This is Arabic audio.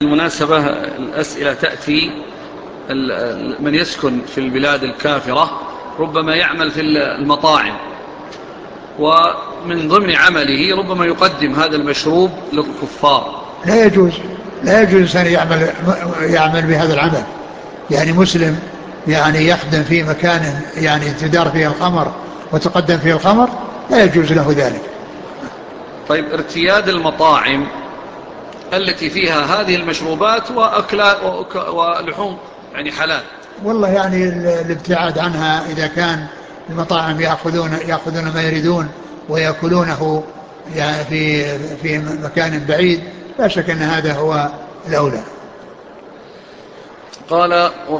بالمناسبة الأسئلة تأتي. من يسكن في البلاد الكافرة ربما يعمل في المطاعم، ومن ضمن عمله ربما يقدم هذا المشروب للكفار. لا يجوز، لا يجوز أن يعمل بهذا العمل. يعني مسلم يعني يخدم في مكان يعني تدار فيه الخمر وتقدم فيه الخمر، لا يجوز له ذلك. طيب، ارتياد المطاعم التي فيها هذه المشروبات وأكلات ولحوم يعني حلال، والله يعني الابتعاد عنها إذا كان المطاعم يأخذون ما يريدون ويأكلونه يعني في مكان بعيد، لا شك أن هذا هو الأولى. قال